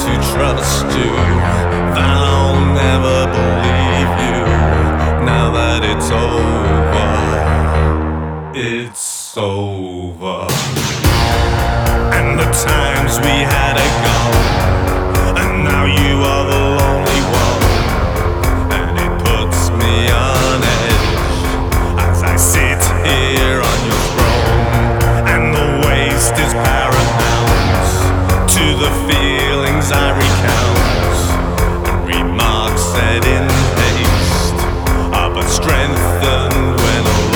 to trust you. I'll never believe you. Now that it's over, it's over. And the times we had are gone, and now you are the lonely one. And it puts me on edge as I sit here on your throne. And the waste is paramount to the feelings I recount. And remarks said in haste are but strengthened when alone.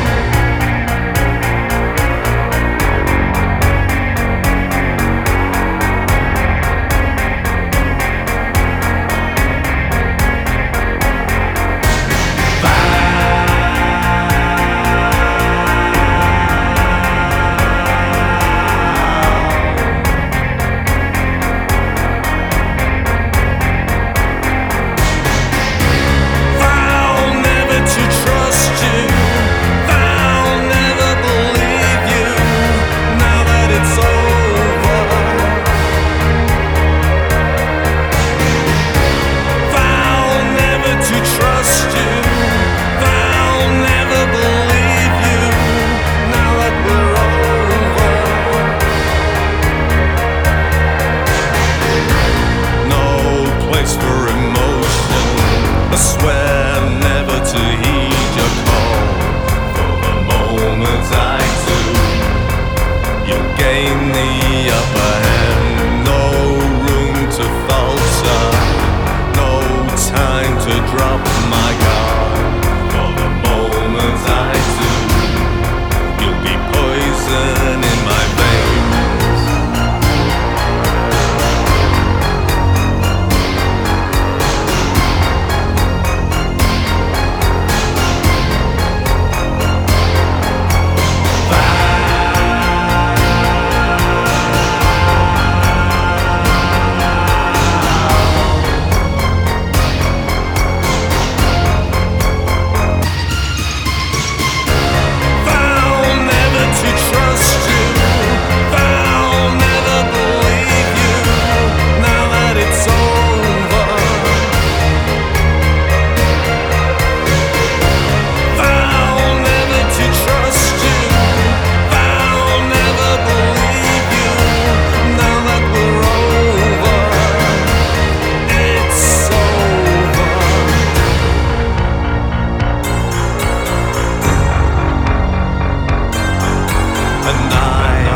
I swear never to heed your call. For the moment I do, you'll gain the upper hand. No room to falter, no time to drop my guard. For the moment I do, you'll be poison in my veins. And I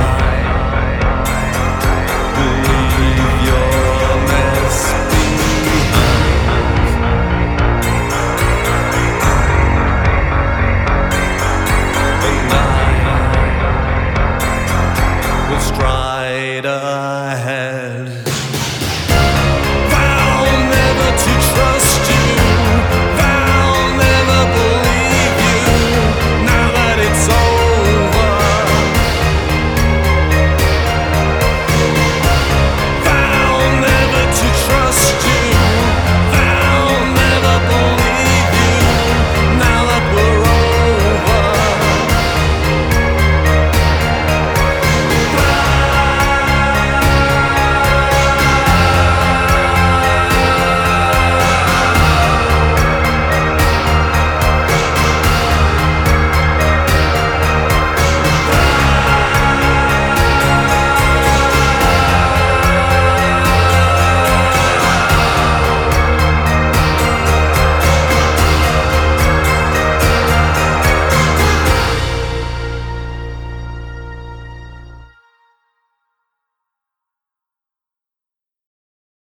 believe your mess behind. And I will stride ahead.